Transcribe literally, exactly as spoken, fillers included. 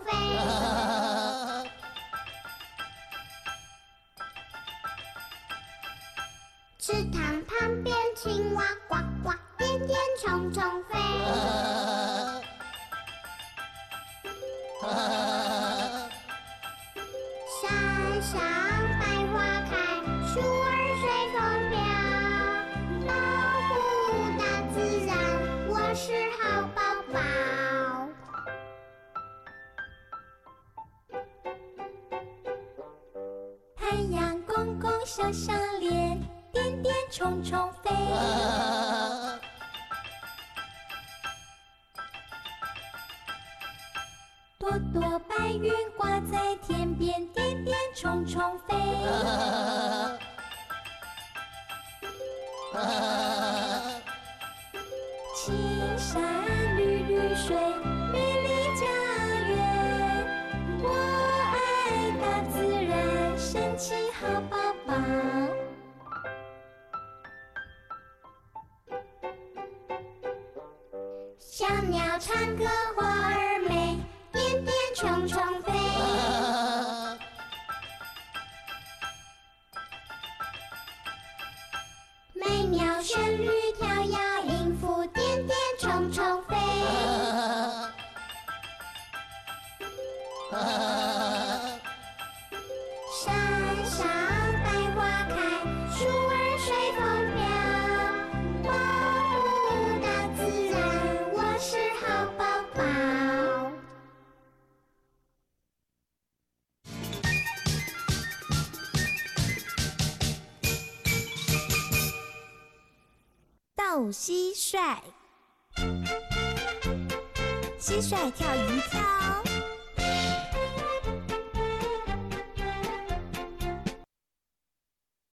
飞。池塘旁边青蛙呱呱，点点虫虫飞。山上百花开，树儿随风飘。保护大自然，我是好宝宝。 太阳公公笑笑脸，点点虫虫飞。朵朵白云挂在天边，点点虫虫飞。青山绿绿水，美丽家园。我爱大自然，神奇好宝宝。 小鸟唱歌花儿美，点点虫虫飞。美妙旋律跳跃音符，点点虫虫飞。山上百花开，树儿随风飘。保护大自然，我是好宝宝。 斗蟋蟀，蟋蟀跳一跳，